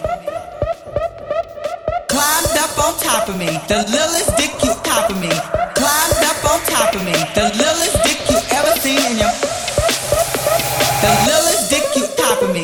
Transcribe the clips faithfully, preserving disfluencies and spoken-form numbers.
Climbed up on top of me, the littlest dick you top of me. Climbed up on top of me, the littlest dick you ever seen in your. The littlest dick you top of me.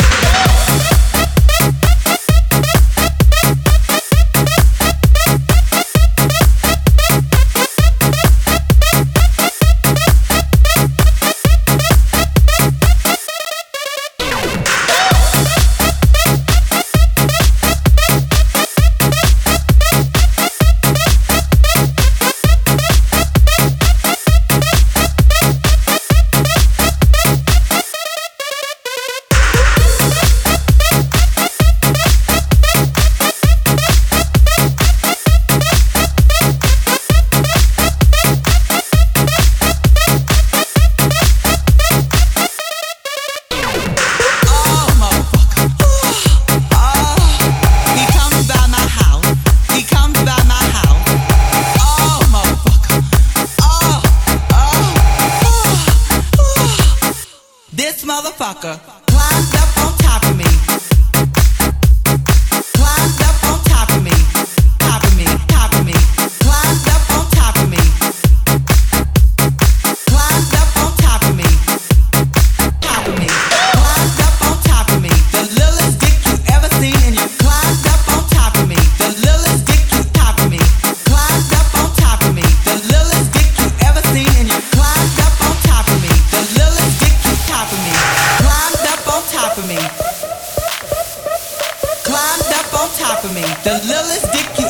This motherfucker climbed up on top of me. Climbed up on top of me. Top of me, top of me. Climbed up on top of me. Climbed up on top of me. Top of me. Climbed up on top of me. The littlest dick you ever seen in your. Climbed up on top of me. The littlest dick you top of me. Climbed up on top of me. The littlest dick you ever seen in your. Climbed up on top of me. The littlest dick top of me. Climbed up on top of me. Climbed up on top of me. The littlest dick you